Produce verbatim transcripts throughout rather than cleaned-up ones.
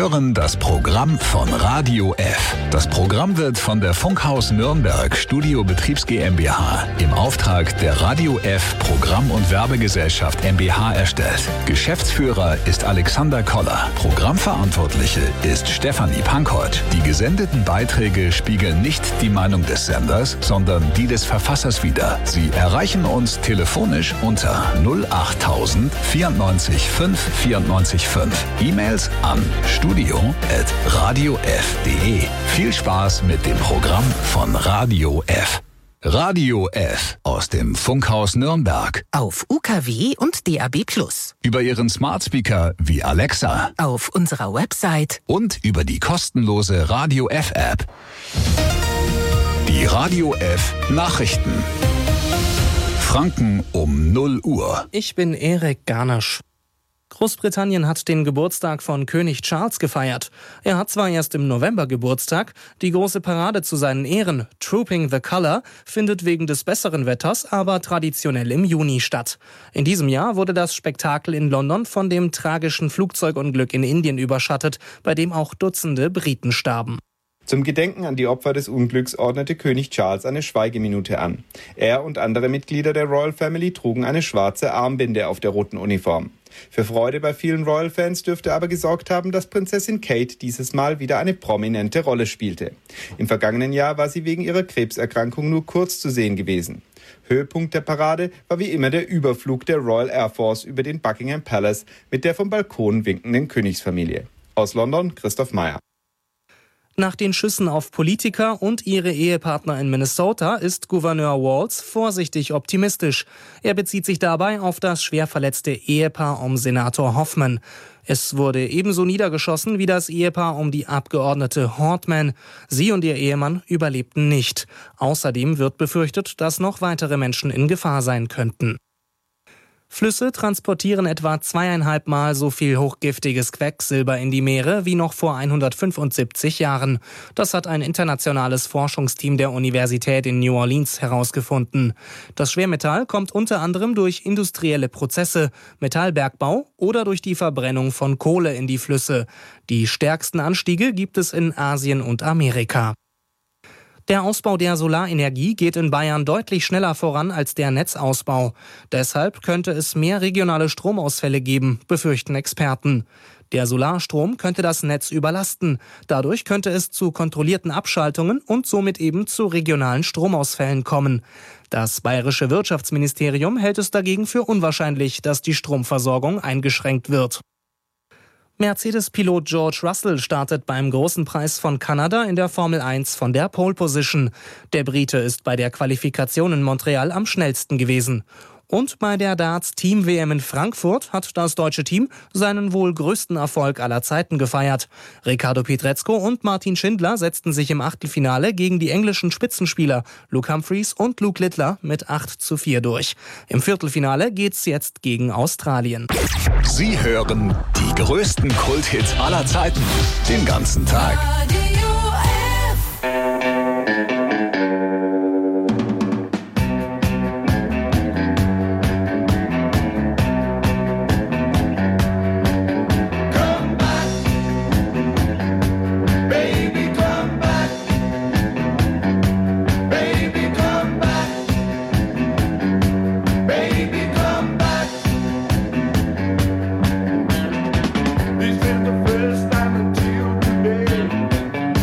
hören das Programm von Radio F. Das Programm wird von der Funkhaus Nürnberg Studio Betriebs GmbH im Auftrag der Radio F Programm- und Werbegesellschaft GmbH erstellt. Geschäftsführer ist Alexander Koller. Programmverantwortliche ist Stefanie Pankott. Die gesendeten Beiträge spiegeln nicht die Meinung des Senders, sondern die des Verfassers wider. Sie erreichen uns telefonisch unter null acht tausend vierundneunzig fünf vierundneunzig fünf. E-Mails an studio at radio f punkt de. Viel Spaß mit dem Programm von Radio F. Radio F aus dem Funkhaus Nürnberg. Auf U K W und D A B plus. Über Ihren Smart Speaker wie Alexa. Auf unserer Website. Und über die kostenlose Radio F App. Die Radio F Nachrichten. Franken um null Uhr. Ich bin Erik Garnasch. Großbritannien hat den Geburtstag von König Charles gefeiert. Er hat zwar erst im November Geburtstag, die große Parade zu seinen Ehren, Trooping the Colour, findet wegen des besseren Wetters aber traditionell im Juni statt. In diesem Jahr wurde das Spektakel in London von dem tragischen Flugzeugunglück in Indien überschattet, bei dem auch Dutzende Briten starben. Zum Gedenken an die Opfer des Unglücks ordnete König Charles eine Schweigeminute an. Er und andere Mitglieder der Royal Family trugen eine schwarze Armbinde auf der roten Uniform. Für Freude bei vielen Royal-Fans dürfte aber gesorgt haben, dass Prinzessin Kate dieses Mal wieder eine prominente Rolle spielte. Im vergangenen Jahr war sie wegen ihrer Krebserkrankung nur kurz zu sehen gewesen. Höhepunkt der Parade war wie immer der Überflug der Royal Air Force über den Buckingham Palace mit der vom Balkon winkenden Königsfamilie. Aus London, Christoph Meyer. Nach den Schüssen auf Politiker und ihre Ehepartner in Minnesota ist Gouverneur Walz vorsichtig optimistisch. Er bezieht sich dabei auf das schwer verletzte Ehepaar um Senator Hoffman. Es wurde ebenso niedergeschossen wie das Ehepaar um die Abgeordnete Hortman. Sie und ihr Ehemann überlebten nicht. Außerdem wird befürchtet, dass noch weitere Menschen in Gefahr sein könnten. Flüsse transportieren etwa zweieinhalb Mal so viel hochgiftiges Quecksilber in die Meere wie noch vor hundertfünfundsiebzig Jahren. Das hat ein internationales Forschungsteam der Universität in New Orleans herausgefunden. Das Schwermetall kommt unter anderem durch industrielle Prozesse, Metallbergbau oder durch die Verbrennung von Kohle in die Flüsse. Die stärksten Anstiege gibt es in Asien und Amerika. Der Ausbau der Solarenergie geht in Bayern deutlich schneller voran als der Netzausbau. Deshalb könnte es mehr regionale Stromausfälle geben, befürchten Experten. Der Solarstrom könnte das Netz überlasten. Dadurch könnte es zu kontrollierten Abschaltungen und somit eben zu regionalen Stromausfällen kommen. Das bayerische Wirtschaftsministerium hält es dagegen für unwahrscheinlich, dass die Stromversorgung eingeschränkt wird. Mercedes-Pilot George Russell startet beim Großen Preis von Kanada in der Formel eins von der Pole Position. Der Brite ist bei der Qualifikation in Montreal am schnellsten gewesen. Und bei der Darts-Team-W M in Frankfurt hat das deutsche Team seinen wohl größten Erfolg aller Zeiten gefeiert. Riccardo Pietrezco und Martin Schindler setzten sich im Achtelfinale gegen die englischen Spitzenspieler Luke Humphries und Luke Littler mit acht zu vier durch. Im Viertelfinale geht's jetzt gegen Australien. Sie hören die größten Kulthits aller Zeiten den ganzen Tag. This is the first time until today.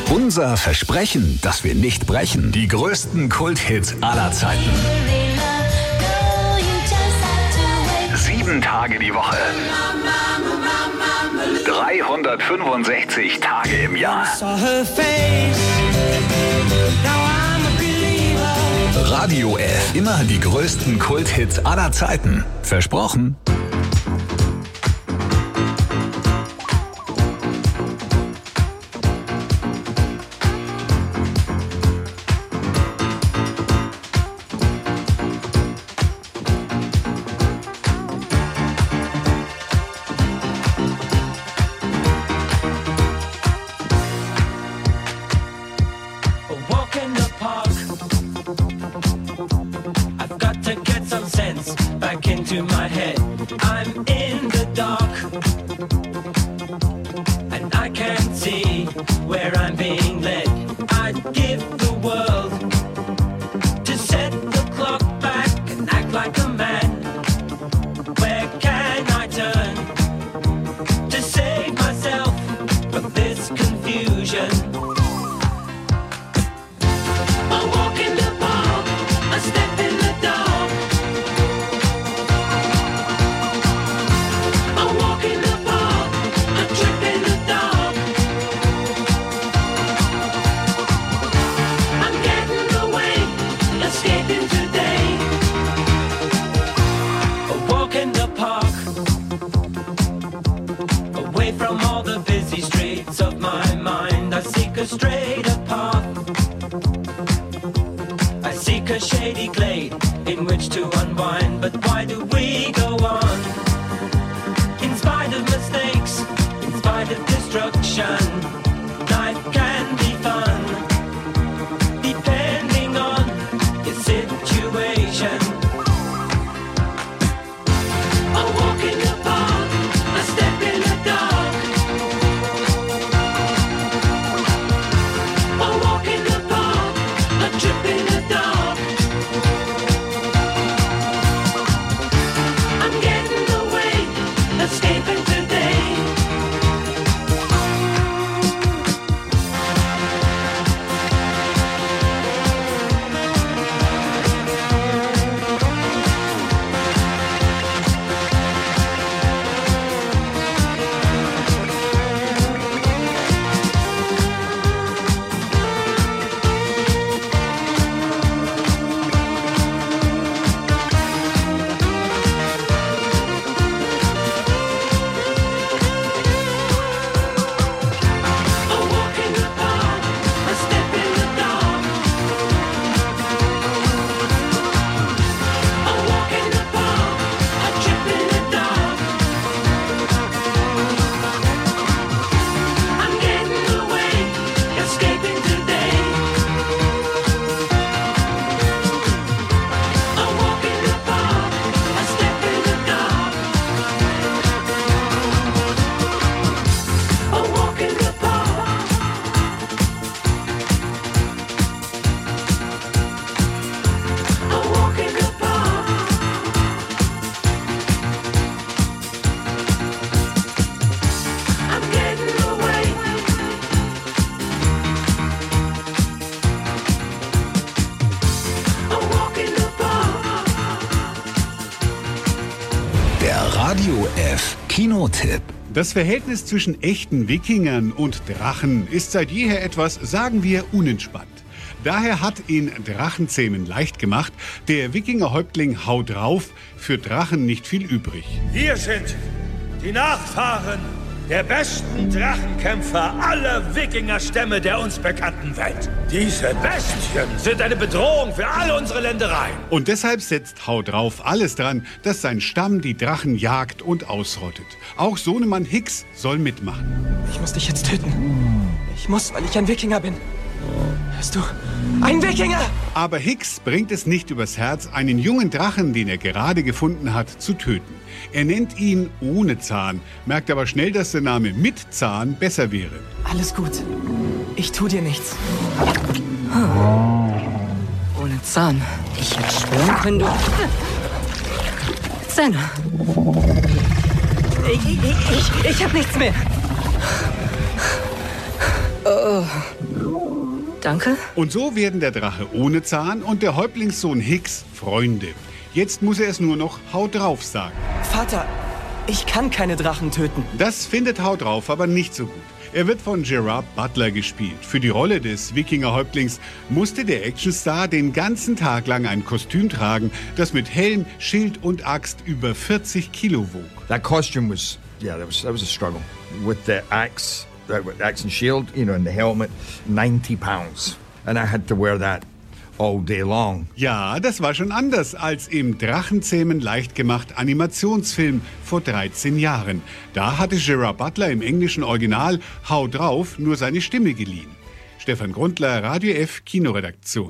Unser Versprechen, das wir nicht brechen. Die größten Kulthits aller Zeiten. Sieben Tage die Woche. dreihundertfünfundsechzig Tage im Jahr. Radio F. Immer die größten Kulthits aller Zeiten. Versprochen. Radio F Kinotipp. Das Verhältnis zwischen echten Wikingern und Drachen ist seit jeher etwas, sagen wir, unentspannt. Daher hat in Drachenzähmen leicht gemacht der Wikingerhäuptling Hau drauf für Drachen nicht viel übrig. Wir sind die Nachfahren der besten Drachenkämpfer aller Wikingerstämme der uns bekannten Welt. Diese Bestien sind eine Bedrohung für alle unsere Ländereien. Und deshalb setzt Hau drauf alles dran, dass sein Stamm die Drachen jagt und ausrottet. Auch Sohnemann Hicks soll mitmachen. Ich muss dich jetzt töten. Ich muss, weil ich ein Wikinger bin. Hörst du? Ein Wikinger! Aber Hicks bringt es nicht übers Herz, einen jungen Drachen, den er gerade gefunden hat, zu töten. Er nennt ihn ohne Zahn, merkt aber schnell, dass der Name mit Zahn besser wäre. Alles gut. Ich tu dir nichts. Ohne Zahn. Ich hätte schwören können, du... Zähne. Ich, ich, ich, ich hab nichts mehr. Oh. Danke. Und so werden der Drache ohne Zahn und der Häuptlingssohn Hicks Freunde. Jetzt muss er es nur noch Hau drauf sagen. Vater, ich kann keine Drachen töten. Das findet Hau drauf aber nicht so gut. Er wird von Gerard Butler gespielt. Für die Rolle des Wikinger-Häuptlings musste der Actionstar den ganzen Tag lang ein Kostüm tragen, das mit Helm, Schild und Axt über vierzig Kilo wog. That costume was, yeah, that was that was a struggle. With the axe, the axe and shield, you know, and the helmet, ninety pounds, and I had to wear that all day long. Ja, das war schon anders als im Drachenzähmen leicht gemacht Animationsfilm vor dreizehn Jahren. Da hatte Gerard Butler im englischen Original Hau drauf nur seine Stimme geliehen. Stefan Grundler, Radio F Kinoredaktion.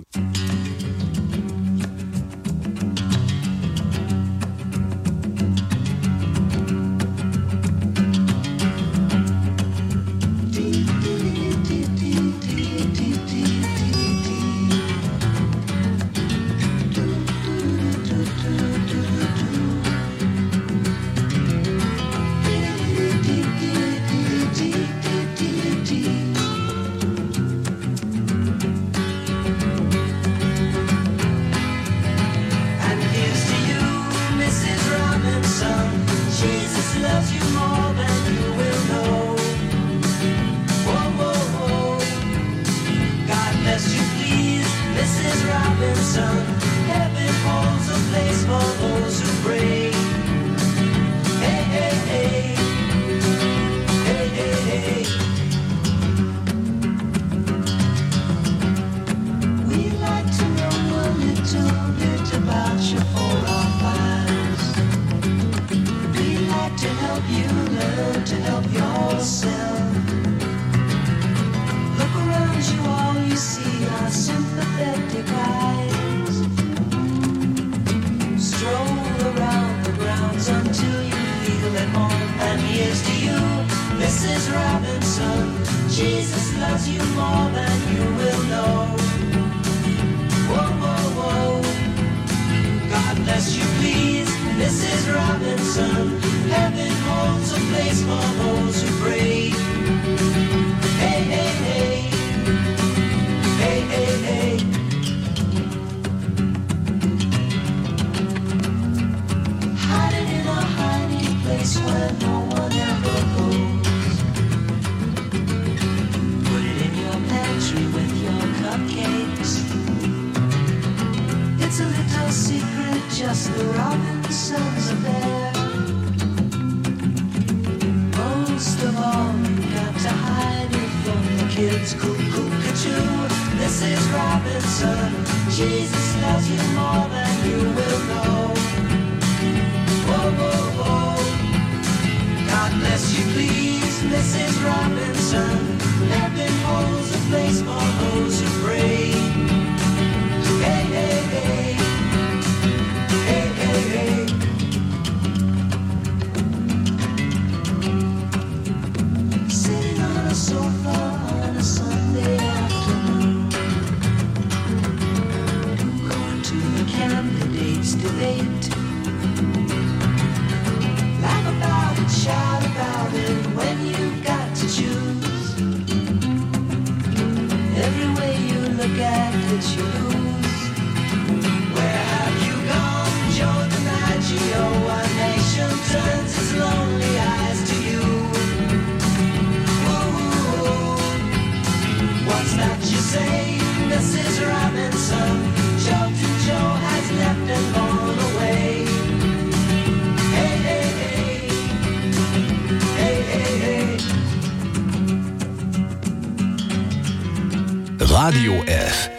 Radio F.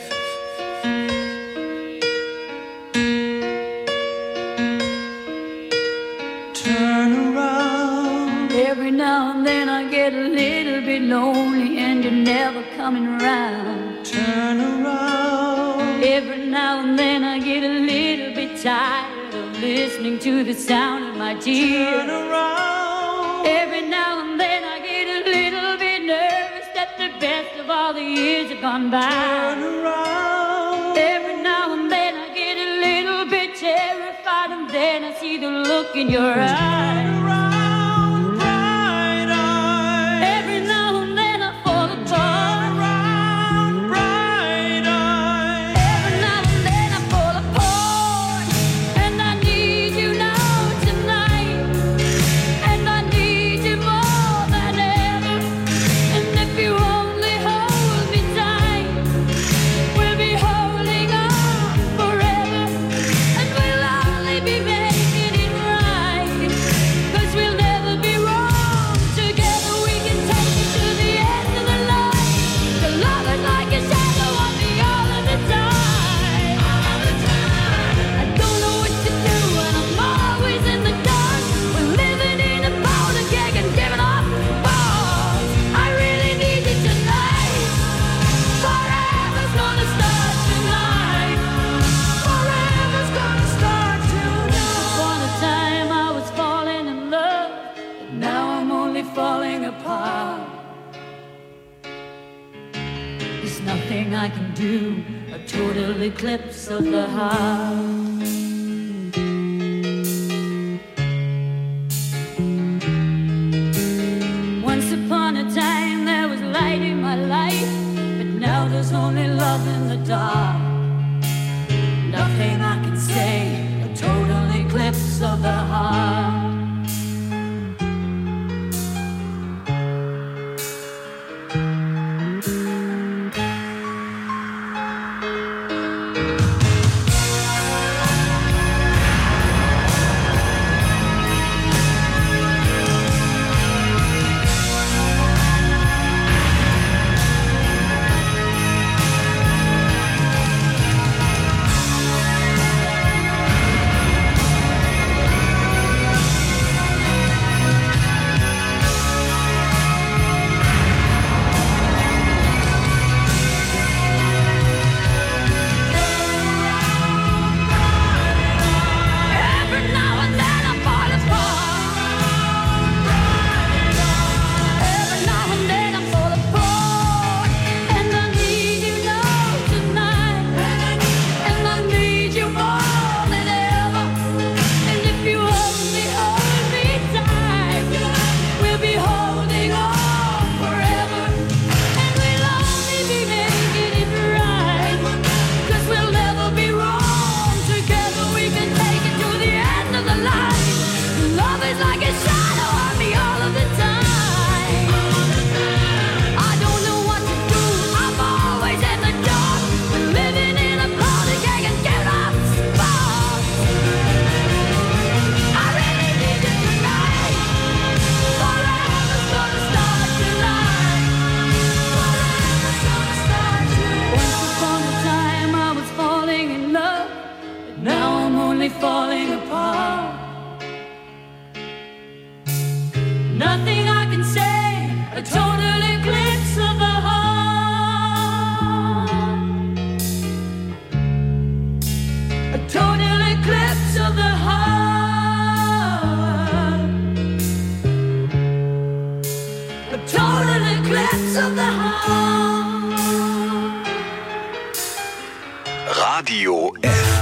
Turn around. Every now and then I get a little bit lonely and you're never coming around. Turn around. Every now and then I get a little bit tired of listening to the sound of my tears. Turn around. Every now and then I get a little bit nervous that the best of all the years have gone by. Turn around. Every now and then I get a little bit terrified, and then I see the look in your eyes. Turn around, bright eyes. Every now and then I fall apart. Turn around, bright There's nothing I can do, a total eclipse of the heart. Once upon a time there was light in my life, but now there's only love in the dark. Nothing I can say, a total eclipse of the heart. Radio F.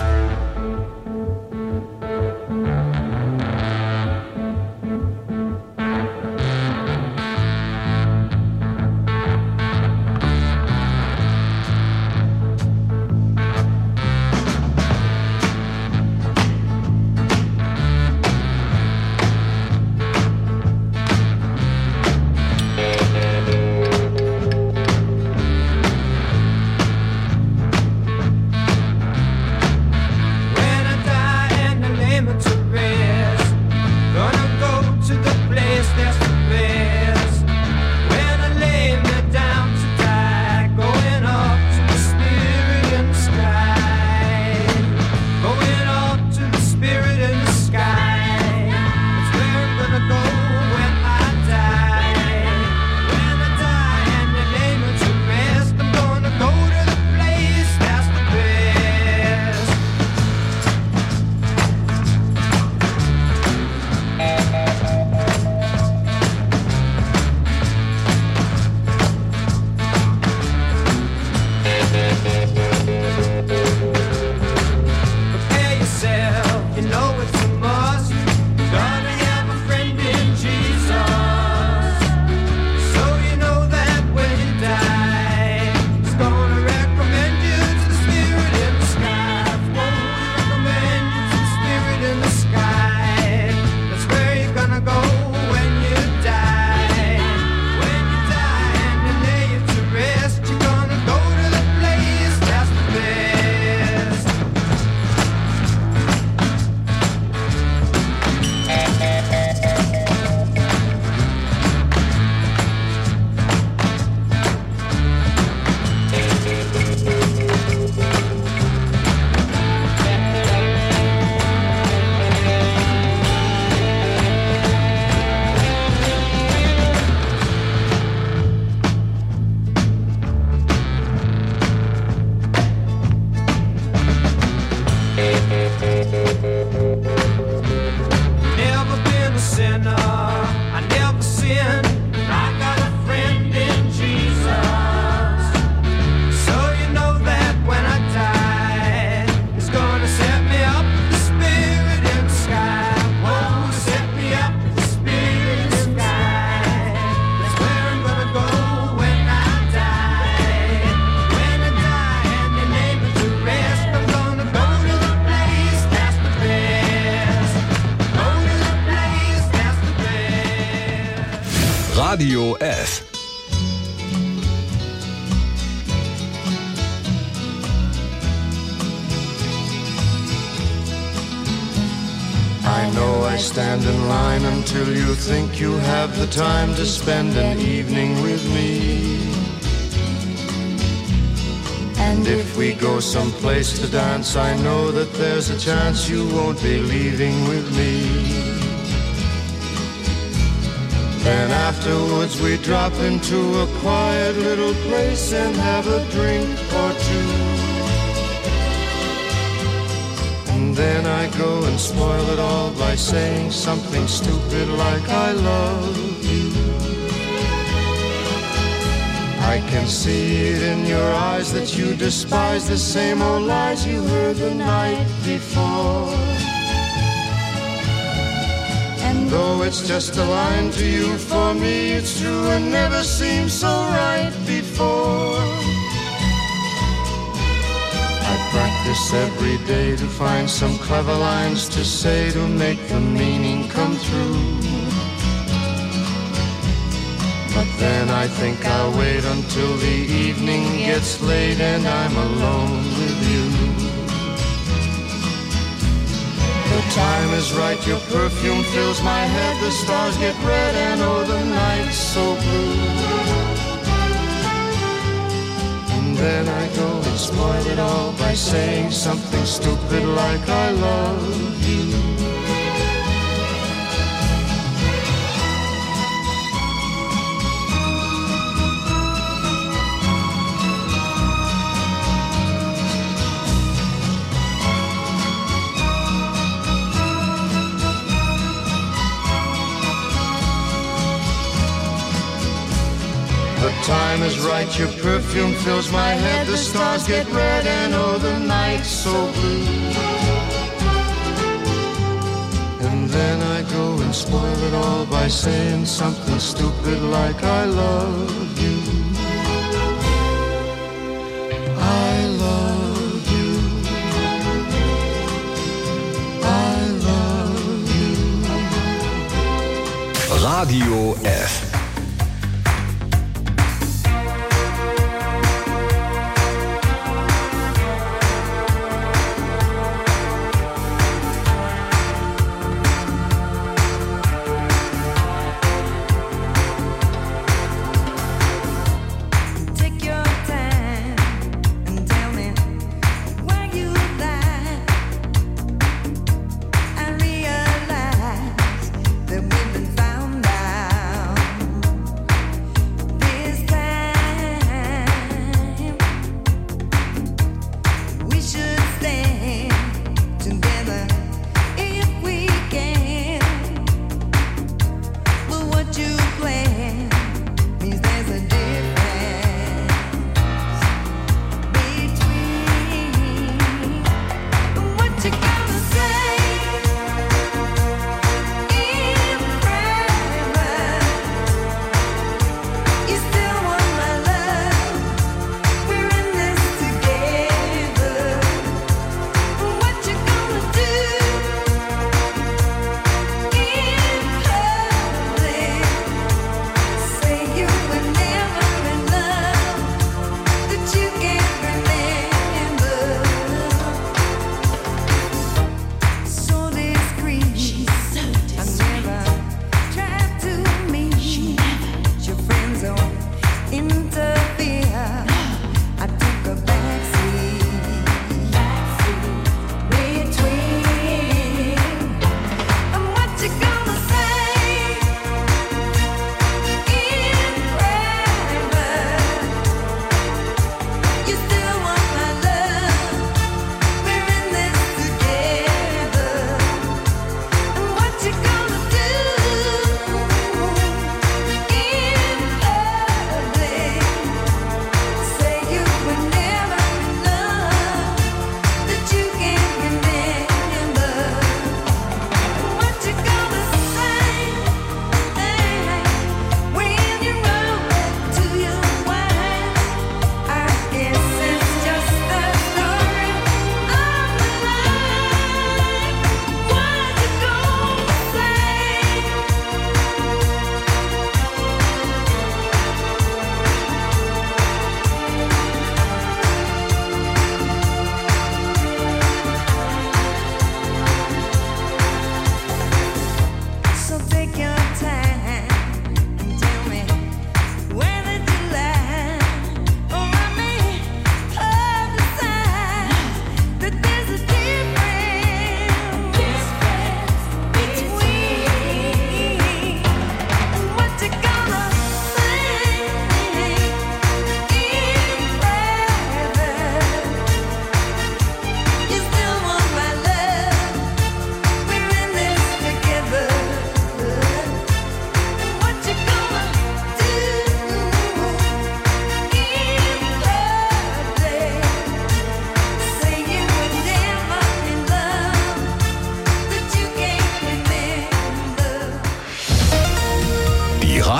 Radio F. I know I stand in line until you think you have the time to spend an evening with me. And if we go someplace to dance, I know that there's a chance you won't be leaving with me. Then afterwards we drop into a quiet little place and have a drink or two. And then I go and spoil it all by saying something stupid like I love you. I can see it in your eyes that you despise the same old lies you heard the night before. And though it's just a line to you, for me it's true and never seemed so right before. I practice every day to find some clever lines to say to make the meaning come through. But then I think I'll wait until the evening gets late and I'm alone with you. The time is right, your perfume fills my head, the stars get red and oh the night's so blue. And then I go and spoil it all by saying something stupid like I love you. The time is right, your perfume fills my head, the stars get red and oh the night's so blue. And then I go and spoil it all by saying something stupid like I love you. I love you. I love you. Radio F. That we've been found out.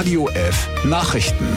Radio F Nachrichten.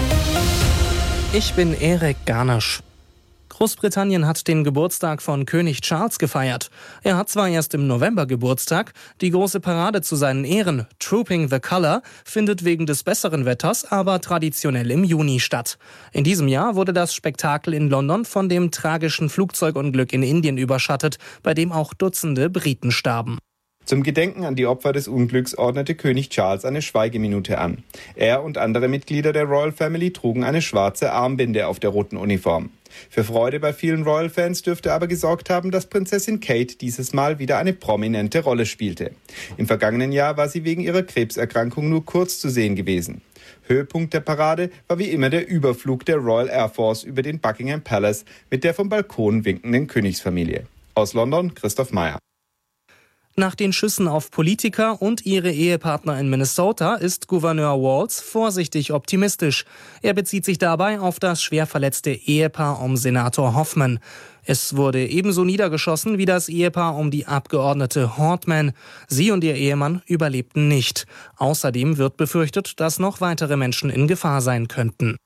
Ich bin Erik Garnasch. Großbritannien hat den Geburtstag von König Charles gefeiert. Er hat zwar erst im November Geburtstag, die große Parade zu seinen Ehren, Trooping the Colour, findet wegen des besseren Wetters aber traditionell im Juni statt. In diesem Jahr wurde das Spektakel in London von dem tragischen Flugzeugunglück in Indien überschattet, bei dem auch Dutzende Briten starben. Zum Gedenken an die Opfer des Unglücks ordnete König Charles eine Schweigeminute an. Er und andere Mitglieder der Royal Family trugen eine schwarze Armbinde auf der roten Uniform. Für Freude bei vielen Royal-Fans dürfte aber gesorgt haben, dass Prinzessin Kate dieses Mal wieder eine prominente Rolle spielte. Im vergangenen Jahr war sie wegen ihrer Krebserkrankung nur kurz zu sehen gewesen. Höhepunkt der Parade war wie immer der Überflug der Royal Air Force über den Buckingham Palace mit der vom Balkon winkenden Königsfamilie. Aus London, Christoph Meyer. Nach den Schüssen auf Politiker und ihre Ehepartner in Minnesota ist Gouverneur Walz vorsichtig optimistisch. Er bezieht sich dabei auf das schwer verletzte Ehepaar um Senator Hoffman. Es wurde ebenso niedergeschossen wie das Ehepaar um die Abgeordnete Hortman. Sie und ihr Ehemann überlebten nicht. Außerdem wird befürchtet, dass noch weitere Menschen in Gefahr sein könnten.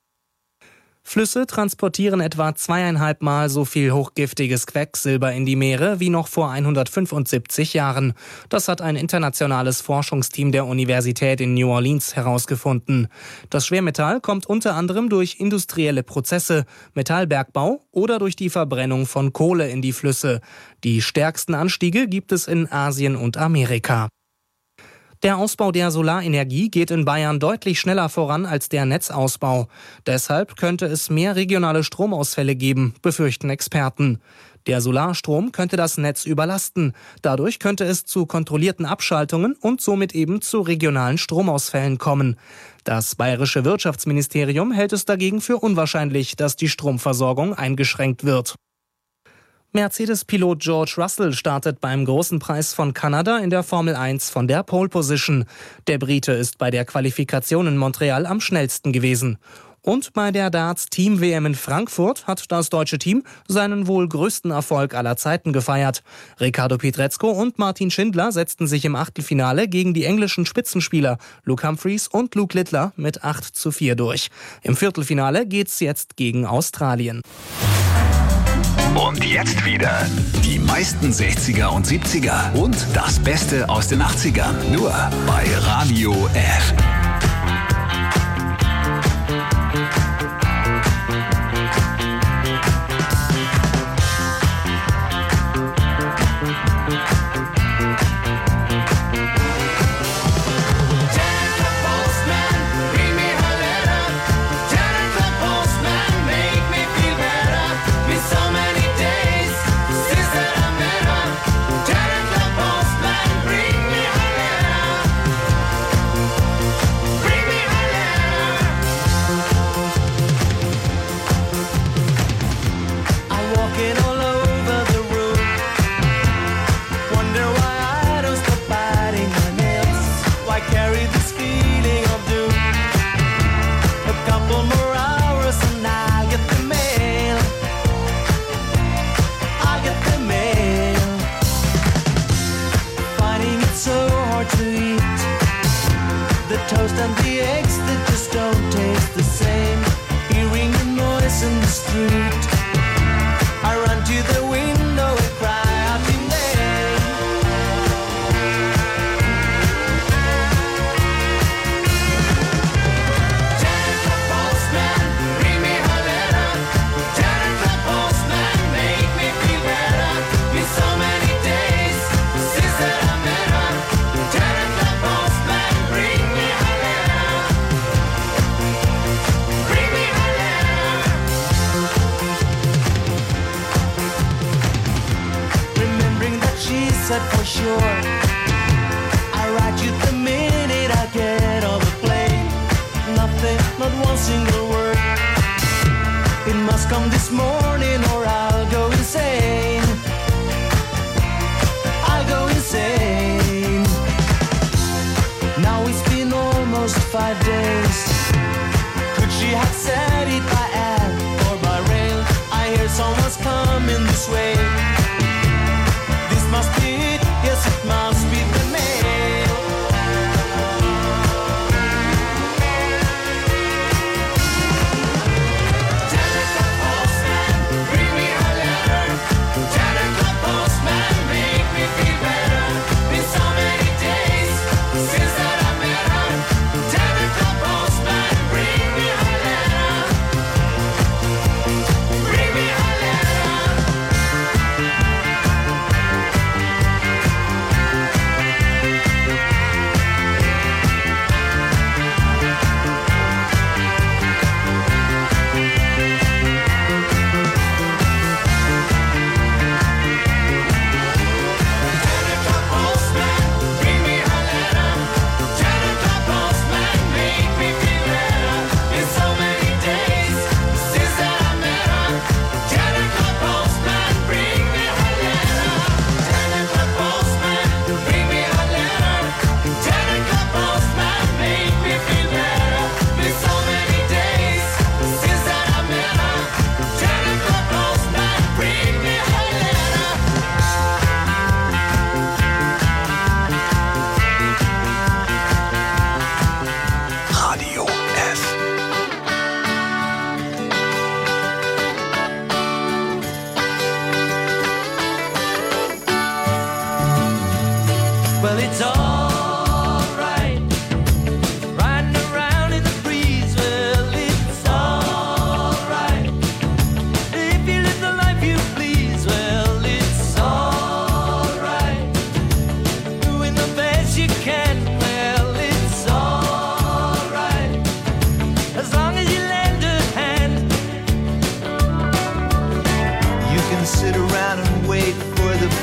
Flüsse transportieren etwa zweieinhalb Mal so viel hochgiftiges Quecksilber in die Meere wie noch vor hundertfünfundsiebzig Jahren. Das hat ein internationales Forschungsteam der Universität in New Orleans herausgefunden. Das Schwermetall kommt unter anderem durch industrielle Prozesse, Metallbergbau oder durch die Verbrennung von Kohle in die Flüsse. Die stärksten Anstiege gibt es in Asien und Amerika. Der Ausbau der Solarenergie geht in Bayern deutlich schneller voran als der Netzausbau. Deshalb könnte es mehr regionale Stromausfälle geben, befürchten Experten. Der Solarstrom könnte das Netz überlasten. Dadurch könnte es zu kontrollierten Abschaltungen und somit eben zu regionalen Stromausfällen kommen. Das bayerische Wirtschaftsministerium hält es dagegen für unwahrscheinlich, dass die Stromversorgung eingeschränkt wird. Mercedes-Pilot George Russell startet beim Großen Preis von Kanada in der Formel eins von der Pole Position. Der Brite ist bei der Qualifikation in Montreal am schnellsten gewesen. Und bei der Darts-Team-W M in Frankfurt hat das deutsche Team seinen wohl größten Erfolg aller Zeiten gefeiert. Riccardo Pietrezco und Martin Schindler setzten sich im Achtelfinale gegen die englischen Spitzenspieler Luke Humphries und Luke Littler mit acht zu vier durch. Im Viertelfinale geht's jetzt gegen Australien. Und jetzt wieder die meisten sechziger und siebziger und das Beste aus den achtzigern. Nur bei Radio F.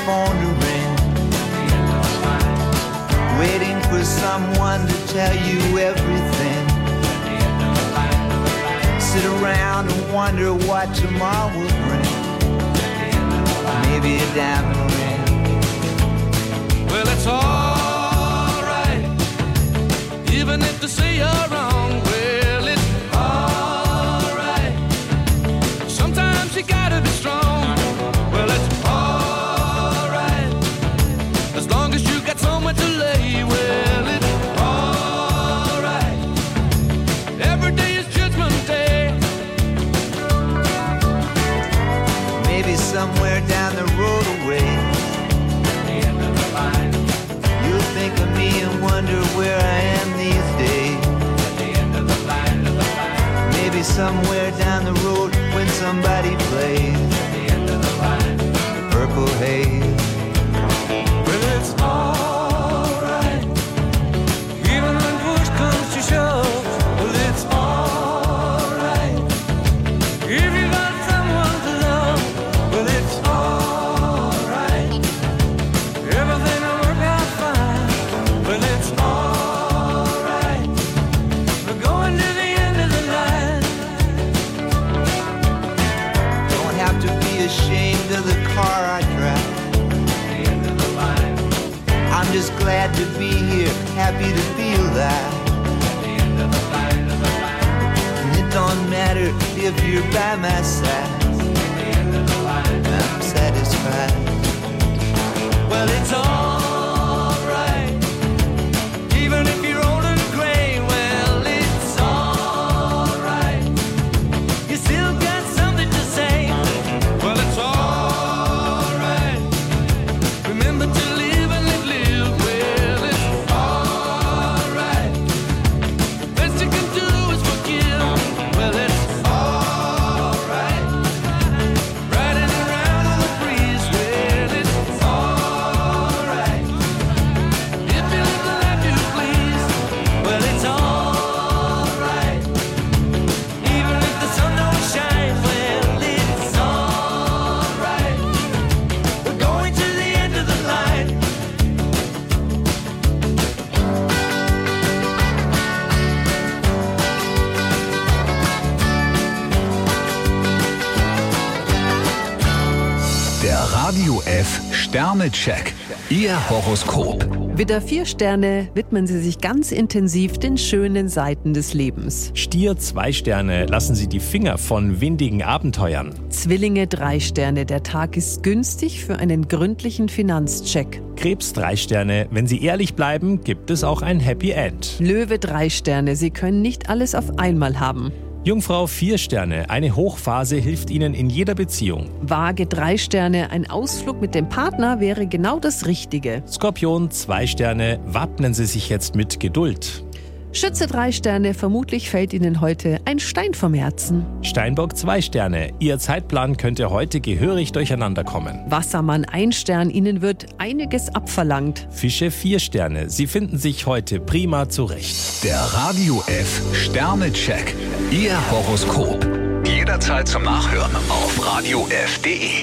phone to ring, waiting for someone to tell you everything. Sit around and wonder what tomorrow will bring. Maybe a diamond ring. Well, it's alright, even if they say you're wrong. Well, it's alright. Sometimes you gotta be strong. Well, it's alright, as long as you got somewhere to lay. Well, it's alright. Every day is Judgment Day. Maybe somewhere down the road away, you'll think of me and wonder where I am these days. Maybe somewhere down the road when somebody plays the Purple Haze. Well, it's alright, even when push comes to shove. Well, it's alright, if you got someone to love. Well, it's alright, everything will work out fine. Well, it's alright, we're going to the end of the line. Don't have to be ashamed of the car I drive. I'm just glad to be here, happy to feel that. And it don't matter if you're by my side, I'm satisfied. Well, it's alright, even if you're old and gray. Well, it's alright, you still got something to say. Well, it's alright, remember to live and let live. Well, it's alright, the best you can do is forgive. Well, it's alright, riding around on the breeze. Well, it's alright, if you live the life you please. Well, it's alright, even if the sun don't shine. Well, it's alright, we're going to the end of the line. Der Radio F Sternecheck. Ihr Horoskop. Widder, vier Sterne, widmen Sie sich ganz intensiv den schönen Seiten des Lebens. Stier, zwei Sterne, lassen Sie die Finger von windigen Abenteuern. Zwillinge, drei Sterne, der Tag ist günstig für einen gründlichen Finanzcheck. Krebs, drei Sterne, wenn Sie ehrlich bleiben, gibt es auch ein Happy End. Löwe, drei Sterne, Sie können nicht alles auf einmal haben. Jungfrau, vier Sterne, eine Hochphase hilft Ihnen in jeder Beziehung. Waage, drei Sterne, ein Ausflug mit dem Partner wäre genau das Richtige. Skorpion, zwei Sterne, wappnen Sie sich jetzt mit Geduld. Schütze, drei Sterne, vermutlich fällt Ihnen heute ein Stein vom Herzen. Steinbock, zwei Sterne, Ihr Zeitplan könnte heute gehörig durcheinander kommen. Wassermann, ein Stern, Ihnen wird einiges abverlangt. Fische, vier Sterne, Sie finden sich heute prima zurecht. Der Radio F Sternecheck. Ihr Horoskop. Jederzeit zum Nachhören auf radio f punkt de.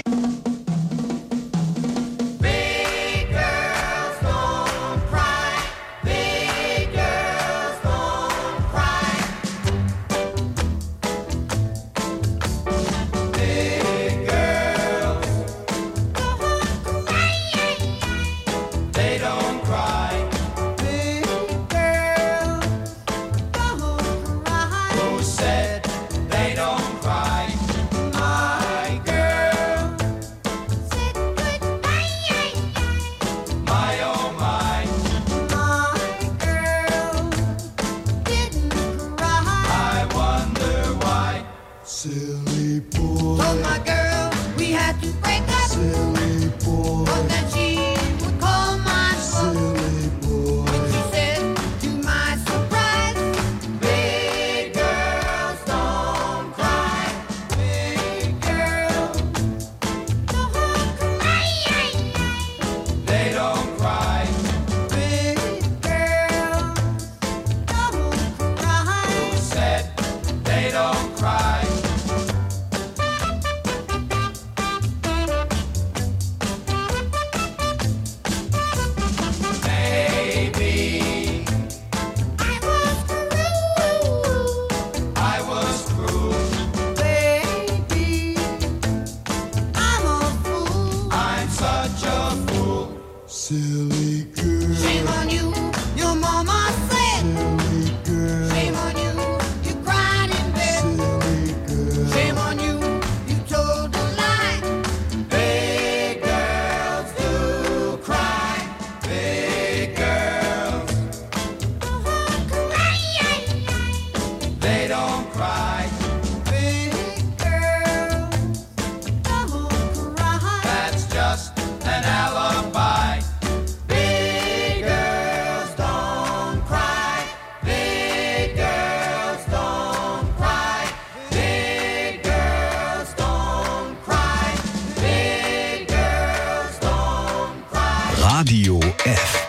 Silly boy. Told my girl we had to break up. Silly boy. But that she would call my phone. Silly boy. When she said, to my surprise, big girls don't cry. Big girls don't cry. They don't cry. Big girls don't cry. Who said they don't cry? F.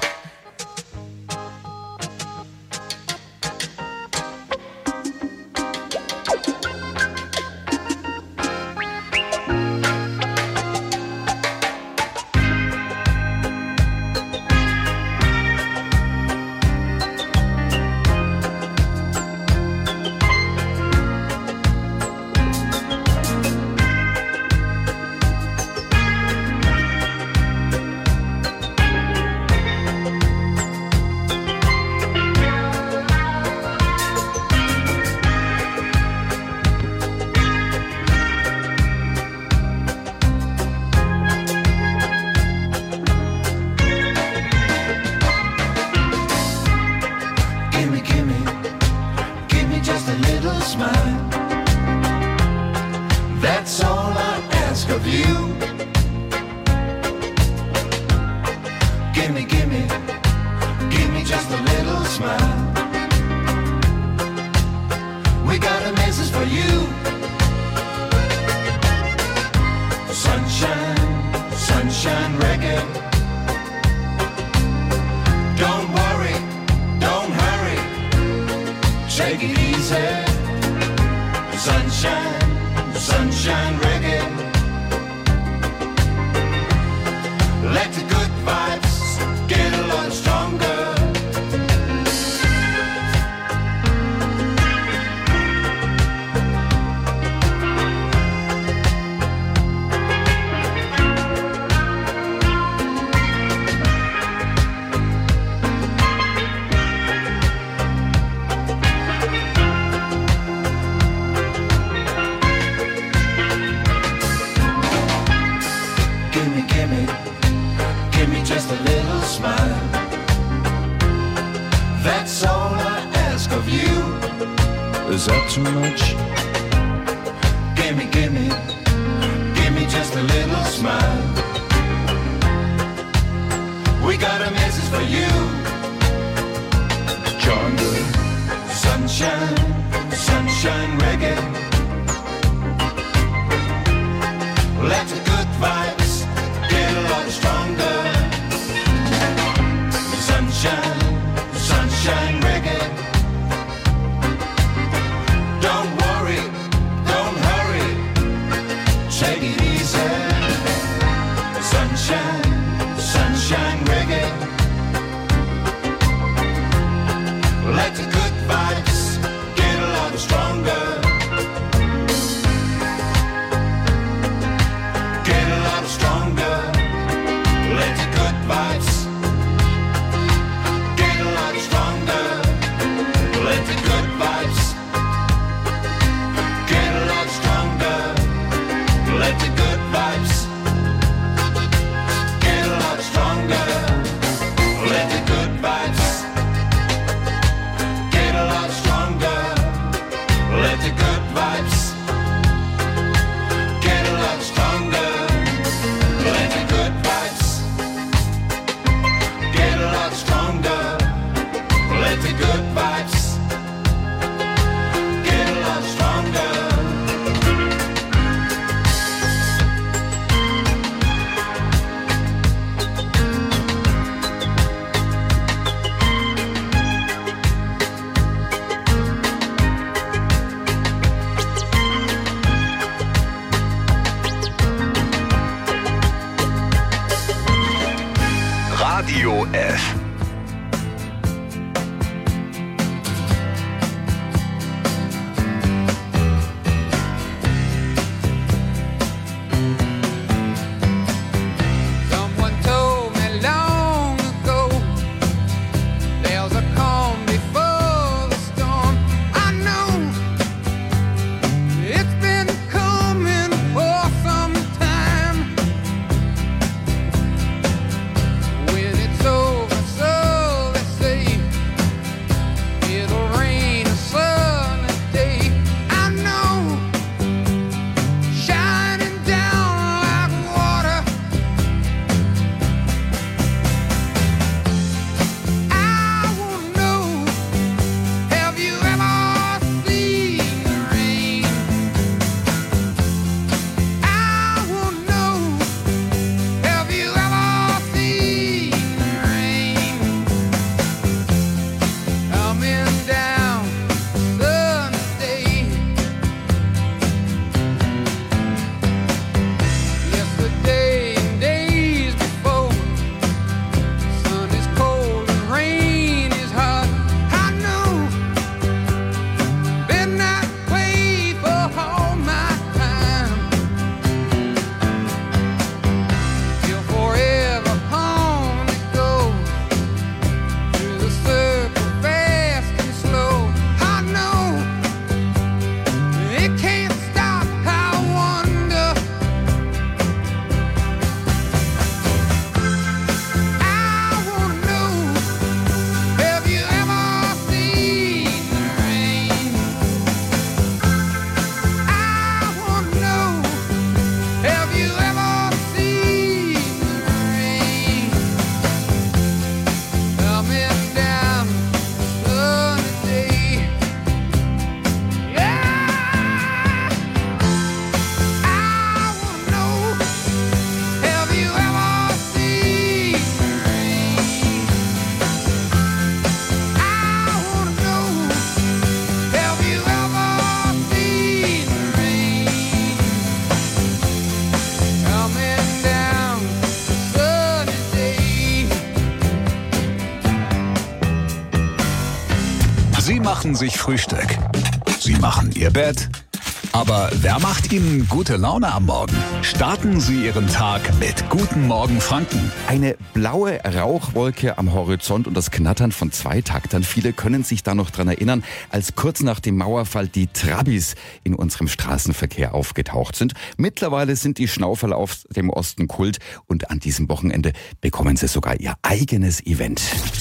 Gimme, gimme, give me just a little smile. That's all I ask of you. Gimme, gimme, give me just a little smile. We got a message for you. Sunshine, sunshine reggae. Don't worry, don't hurry, take it easy. Sunshine, sunshine reggae. Let the good vibes get a lot stronger. Gimme, gimme, give me just a little smile. That's all I ask of you. Is that too much? Gimme, gimme, give me just a little smile. We got a message for you. Jungle, sunshine, sunshine reggae. Let the good vibes get a lot stronger. Sunshine, sunshine reggae. Don't worry, don't hurry, take it easy. Sunshine, sunshine reggae. Let the good vibes get a lot stronger. machen sich Frühstück. Sie machen ihr Bett. Aber wer macht Ihnen gute Laune am Morgen? Starten Sie Ihren Tag mit Guten Morgen Franken. Eine blaue Rauchwolke am Horizont und das Knattern von Zweitaktern. Viele können sich da noch dran erinnern, als kurz nach dem Mauerfall die Trabis in unserem Straßenverkehr aufgetaucht sind. Mittlerweile sind die Schnauferl aus dem Osten Kult und an diesem Wochenende bekommen sie sogar ihr eigenes Event.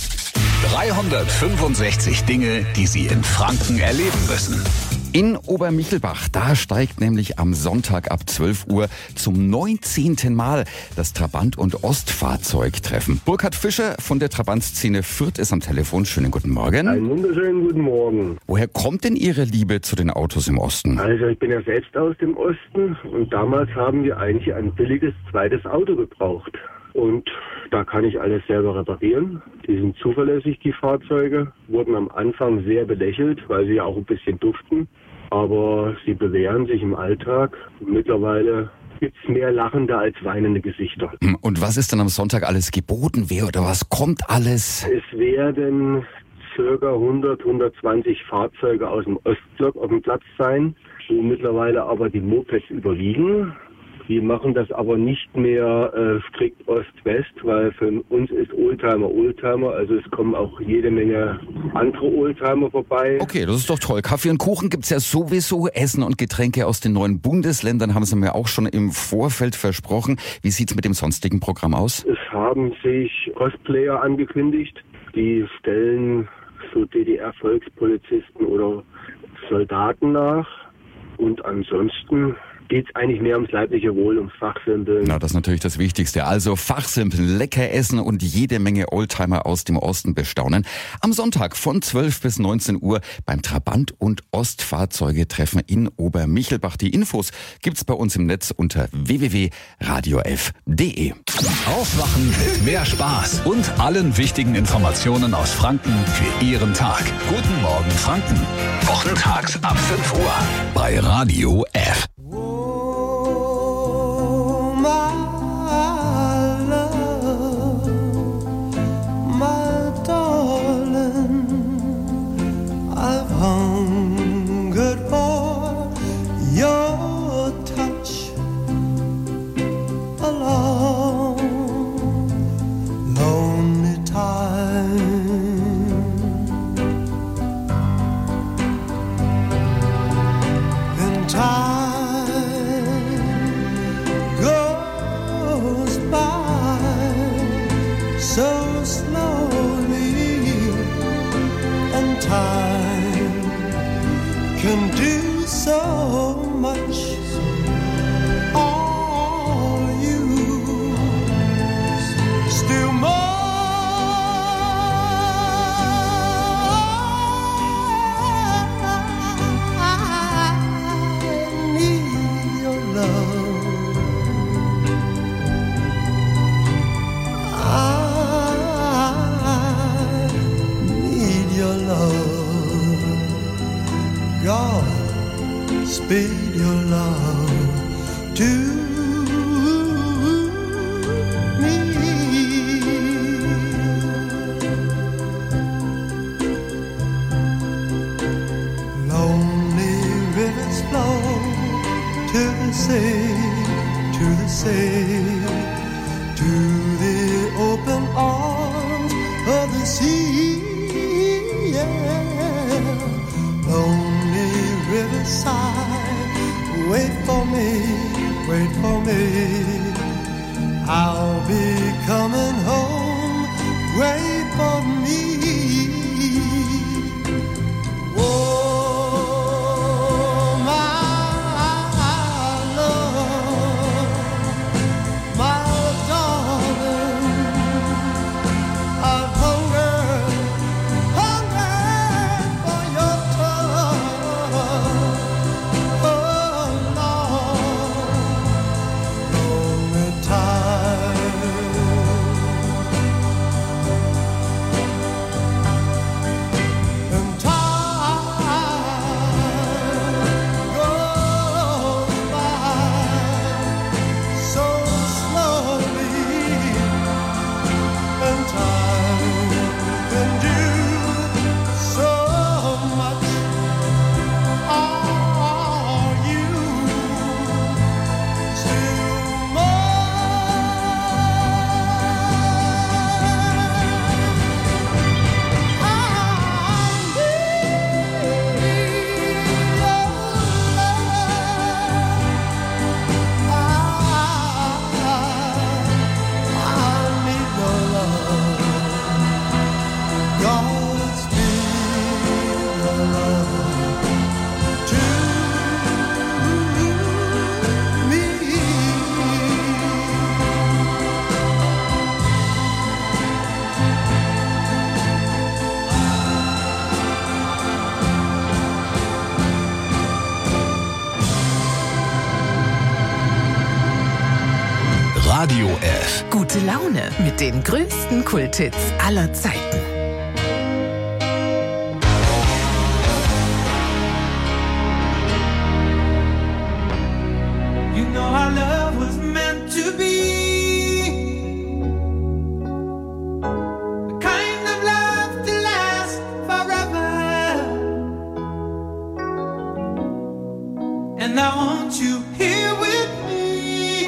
dreihundertfünfundsechzig Dinge, die Sie in Franken erleben müssen. In Obermichelbach, da steigt nämlich am Sonntag ab zwölf Uhr zum neunzehnten Mal das Trabant- und Ostfahrzeugtreffen. Burkhard Fischer von der Trabantszene Fürth ist am Telefon. Schönen guten Morgen. Einen wunderschönen guten Morgen. Woher kommt denn Ihre Liebe zu den Autos im Osten? Also ich bin ja selbst aus dem Osten und damals haben wir eigentlich ein billiges zweites Auto gebraucht. Und da kann ich alles selber reparieren. Die sind zuverlässig, die Fahrzeuge. Wurden am Anfang sehr belächelt, weil sie ja auch ein bisschen duften. Aber sie bewähren sich im Alltag. Mittlerweile gibt es mehr lachende als weinende Gesichter. Und was ist denn am Sonntag alles geboten? Wer oder was kommt alles? Es werden circa hundert, hundertzwanzig Fahrzeuge aus dem Ostblock auf dem Platz sein, wo mittlerweile aber die Mopeds überwiegen. Wir machen das aber nicht mehr äh, strikt Ost-West, weil für uns ist Oldtimer Oldtimer, also es kommen auch jede Menge andere Oldtimer vorbei. Okay, das ist doch toll. Kaffee und Kuchen gibt's ja sowieso. Essen und Getränke aus den neuen Bundesländern haben Sie mir auch schon im Vorfeld versprochen. Wie sieht's mit dem sonstigen Programm aus? Es haben sich Cosplayer angekündigt, die stellen so D D R-Volkspolizisten oder Soldaten nach und ansonsten geht es eigentlich mehr ums leibliche Wohl, ums Fachsimpeln. Na, das ist natürlich das Wichtigste. Also Fachsimpeln, lecker essen und jede Menge Oldtimer aus dem Osten bestaunen. Am Sonntag von zwölf bis neunzehn Uhr beim Trabant- und Ostfahrzeuge-Treffen in Obermichelbach. Die Infos gibt's bei uns im Netz unter w w w punkt radio f punkt d e. Aufwachen mit mehr Spaß und allen wichtigen Informationen aus Franken für Ihren Tag. Guten Morgen Franken. Wochentags ab fünf Uhr bei Radio F. Can do so much. All you still more. I need your love. I need your love. God, speed your love to me. Lonely rivers flow to the sea, to the sea, to the open arms of the sea. Yeah. Lonely riverside, wait for me, wait for me. I'll be coming home, wait for me. Oh, my love, my darling, I've hungered, hungered for your touch. Oh, Lord, long time. Radio F. Gute Laune mit den größten Kulthits aller Zeiten. You know our love was meant to be the kind of love to last forever. And I want you here with me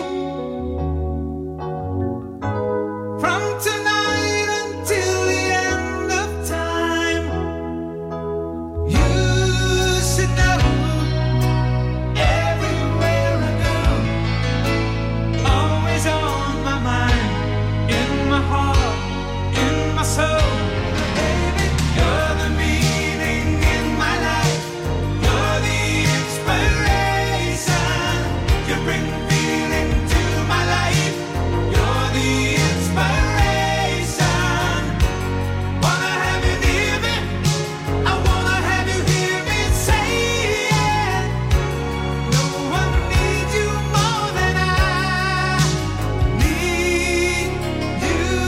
from tonight until the end of time. You should know everywhere I go, always on my mind, in my heart, in my soul. Baby, you're the meaning in my life. You're the inspiration. You bring feeling to my life. You're the inspiration. Wanna have you near me. I wanna have you hear me say it. No one needs you more than I need you.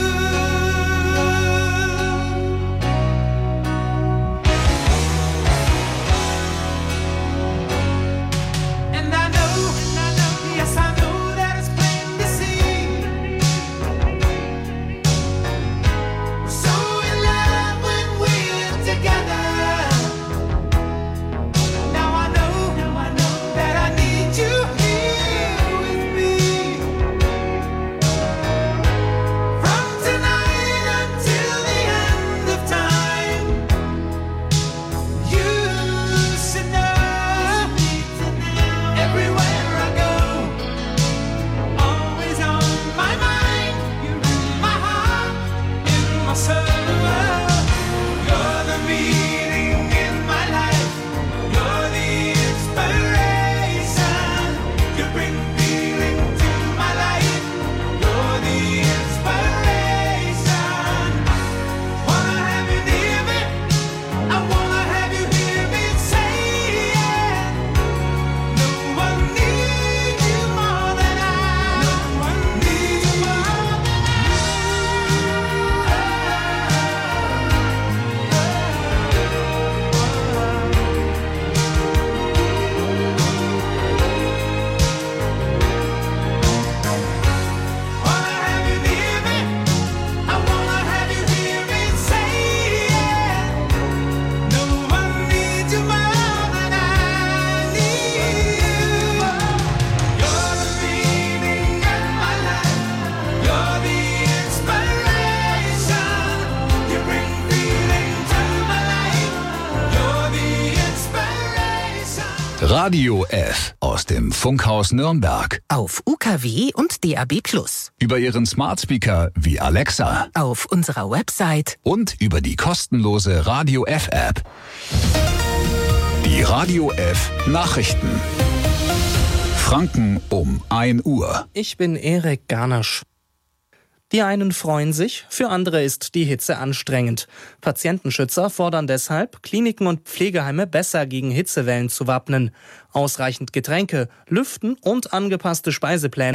And I know, yes I know that it's plain to see. We're so in love when we're together. Now I know, now I know that I need you here with me. From tonight until the end of time. You should know everywhere I go, always on my mind. You're in my heart, in my soul. You're the meaning in my life. You're the inspiration. You bring feeling to my life. You're the inspiration. Wanna have you near me. I wanna have you hear me say it. No one needs you more than I. No one needs you more than Wanna have you near me. I wanna have you hear me say it. No one needs you more than I need you. You're the meaning in my life. You're the inspiration. You bring feeling to my life. You're the inspiration. Radio F aus dem Funkhaus Nürnberg. Auf U K W und D A B Plus. Über Ihren Smart Speaker wie Alexa. Auf unserer Website. Und über die kostenlose Radio F App. Die Radio F Nachrichten. Franken um ein Uhr. Ich bin Erik Garnasch. Die einen freuen sich, für andere ist die Hitze anstrengend. Patientenschützer fordern deshalb, Kliniken und Pflegeheime besser gegen Hitzewellen zu wappnen. Ausreichend Getränke, Lüften und angepasste Speisepläne